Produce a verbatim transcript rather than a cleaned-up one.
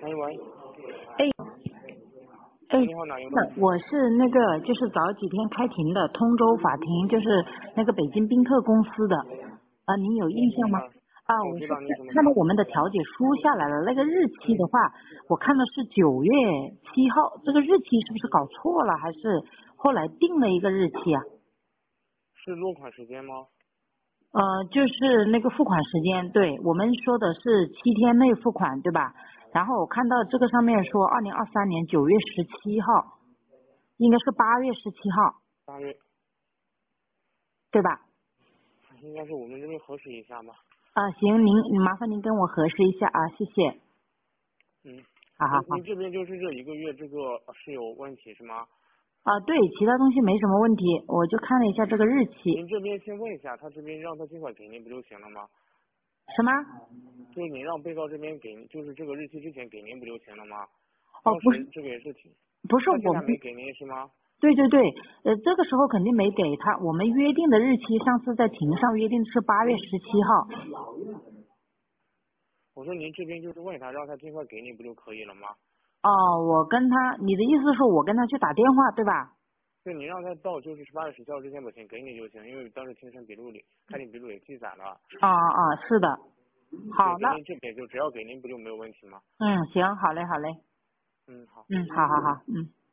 喂喂， 哎哎， 你好，哪一位？ 那我是那个就是早几天开庭的通州法庭，就是那个北京宾客公司的，啊，您有印象吗？ 嗯， 啊， 我知我是道你什么事？ 看到我们的调解书下来了，那个日期的话，我看的是九月七号，这个日期是不是搞错了，还是后来定了一个日期啊？ 是落款时间吗？ 呃，就是那个付款时间，对，我们说的是七天内付款，对吧？然后我看到这个上面说二零二三年九月十七号，应该是八月十七号， 八月， 对吧？ 应该是我们这边核实一下吧。 啊，行，您麻烦您跟我核实一下啊，谢谢。 嗯， 好好好。 您您这边就是这一个月这个是有问题是吗？ 啊，对，其他东西没什么问题，我就看了一下这个日期。 您这边先问一下，他这边让他尽快给您不就行了吗？ 什么？ 就是你让被告这边给您，就是这个日期之前给您不就行了吗？ 哦， 当不是， 时这个也是挺， 不是他现我们， 在没给您是吗？ 对对对，呃，这个时候肯定没给他，我们约定的日期，上次在庭上约定的是八月十七号。 我说您这边就是问他，让他尽快给你不就可以了吗？ 哦，我跟他，你的意思是我跟他去打电话，对吧？ 对，你让他到就是八月十七号之前把钱给你就行，因为当时庭审笔录里、开庭笔录也记载了。 啊啊，是的。 对， 好， 给那， 您这边就只要给您不就没有问题吗？ 嗯，行，好嘞，好嘞。 嗯，好。 嗯，好好好，嗯。